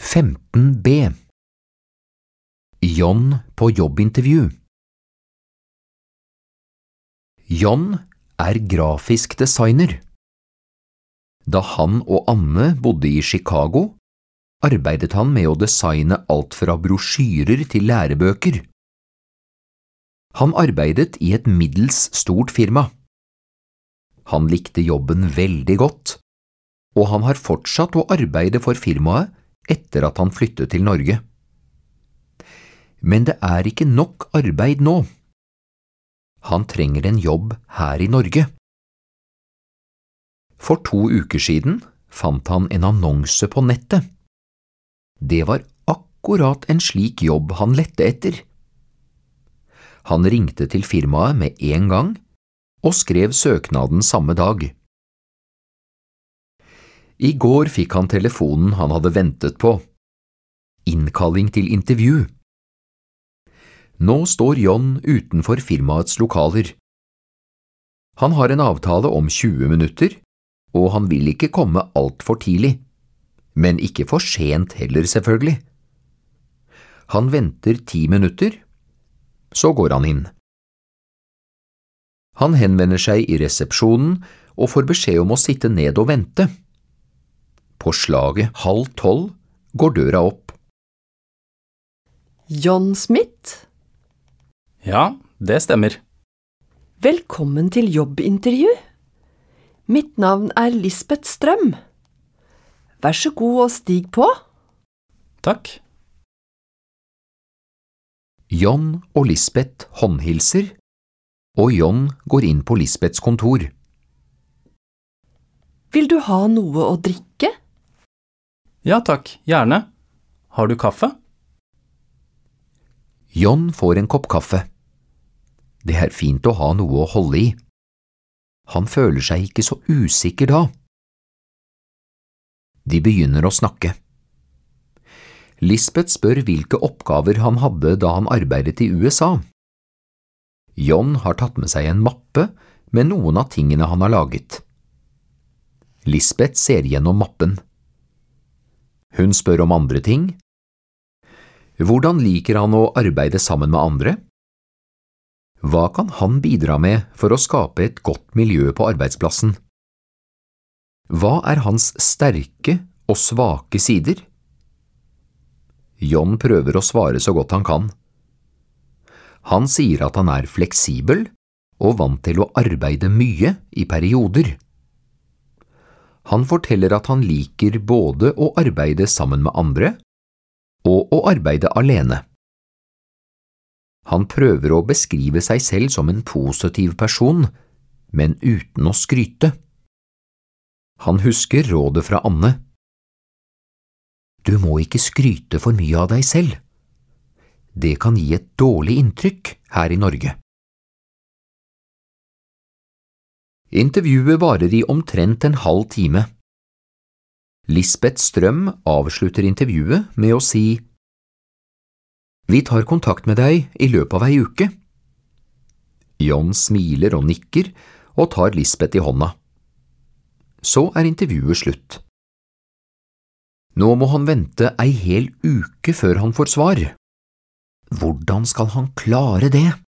15b. John på jobbintervju. John er grafisk designer. Da han og Anne bodde i Chicago, arbeidet han med å designe alt fra brosjyrer til lærebøker. Han arbeidet i et middels stort firma. Han likte jobben veldig godt, og han har fortsatt å arbeide for firmaet etter at han flyttet til Norge. Men det er ikke nok arbeid nå. Han trenger en jobb her i Norge. For 2 uker siden fant han en annonse på nettet. Det var akkurat en slik jobb han lette etter. Han ringte til firmaet med en gang og skrev søknaden samme dag. I går fikk han telefonen han hadde ventet på. Innkalling til intervju. Nå står John utenfor firmaets lokaler. Han har en avtale om 20 minutter, og han vil ikke komme alt for tidlig, men ikke for sent heller selvfølgelig. Han venter 10 minutter, så går han inn. Han henvender seg i resepsjonen og får beskjed om å sitte ned og vente. På slaget 11:30 går døra opp. John Smith? Ja, det stemmer. Velkommen til jobbintervju. Mitt navn er Lisbeth Strøm. Vær så god og stig på. Takk. John og Lisbeth håndhilser, og John går inn på Lisbeths kontor. Vil du ha noe å drikke? Ja takk, gjerne. Har du kaffe? John får en kopp kaffe. Det er fint å ha noe å holde i. Han føler seg ikke så usikker da. De begynner å snakke. Lisbeth spør hvilke oppgaver han hadde da han arbeidet i USA. John har tatt med seg en mappe med noen av tingene han har laget. Lisbeth ser gjennom mappen. Hun spør om andre ting. Hvordan liker han å arbeide sammen med andre? Hva kan han bidra med for å skape et godt miljø på arbeidsplassen? Hva er hans sterke og svake sider? John prøver å svare så godt han kan. Han sier at han er fleksibel og vant til å arbeide mye i perioder. Han forteller at han liker både å arbeide sammen med andre og å arbeide alene. Han prøver å beskrive seg selv som en positiv person, men uten å skryte. Han husker rådet fra Anne. Du må ikke skryte for mye av deg selv. Det kan gi et dårlig inntrykk her i Norge. Intervjuet varer i omtrent en halv time. Lisbeth Strøm avslutter intervjuet med å si: Vi tar kontakt med deg i løpet av ei uke. John smiler og nikker og tar Lisbeth i hånda. Så er intervjuet slutt. Nå må han vente ei hel uke før han får svar. Hvordan skal han klare det?